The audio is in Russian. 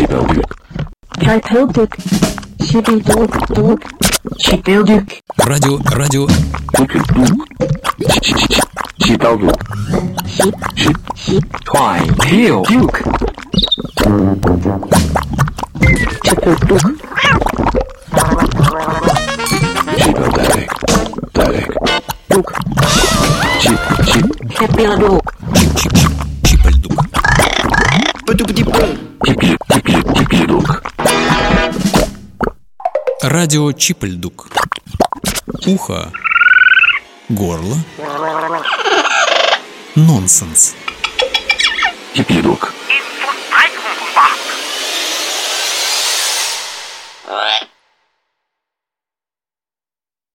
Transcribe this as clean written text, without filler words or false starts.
Чипилдук. Чипилдук. Чипилдук. Радио. Чипилдук. Чипилдук. Чипилдук. Чипилдук. Дук. Чипилдук. Чипальдук. Чипилдук. Радио Чипальдук. Ухо. Горло. Нонсенс. Чипилдук.